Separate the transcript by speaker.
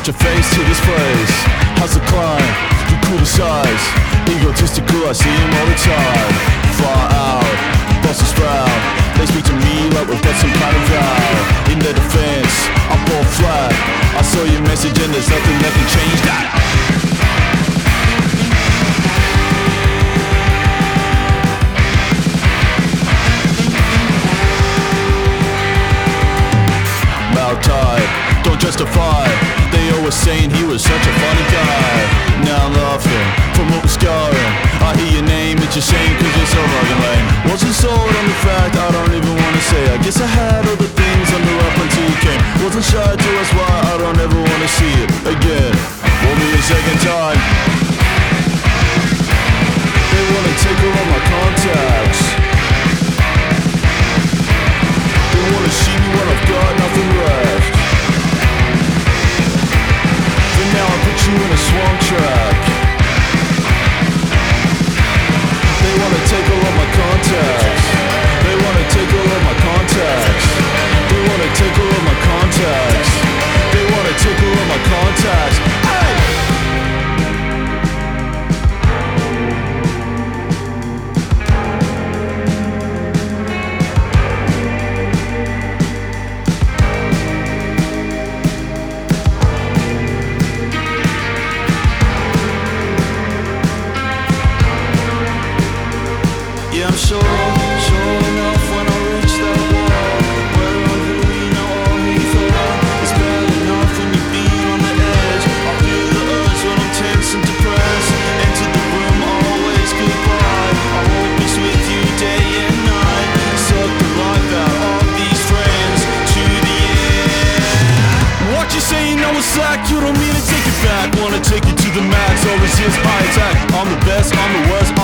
Speaker 1: put your face to this place. How's the climb? You criticize. Egotistical, I see him all the time. Far out, bust a sprout. They speak to me like we've got some kind of vow. In their defense, I fall flat. I saw your message and there's nothing that can change that. Tied, don't justify. They always saying he was such a funny guy. Now I'm laughing from what was scarring. I hear your name, it's a shame cause you're so fucking lame. Wasn't sold on the fact, I don't even wanna say. I guess I had other things under up until you came. Wasn't shy to ask why, I don't ever wanna see it again. Want me a second time. They wanna take all my contacts. They wanna see me when I've got nothing left. But now I put you in a swamp track. They wanna take all of my contacts. They wanna take all of my contacts. They wanna take all of my contacts. They wanna take all of my contacts. Hey! Yeah, I'm sure enough when I reach that wall. Wherever we know all he thought is bad enough when you've been on the edge. I feel the urge when I'm tense and depressed. Enter the room, always goodbye. I hope it's with you day and night. Suck the life out of these friends to the end. What you saying, I was slack, you don't mean to take it back. Wanna take it to the max, or resist my attack. I'm the best, I'm the worst,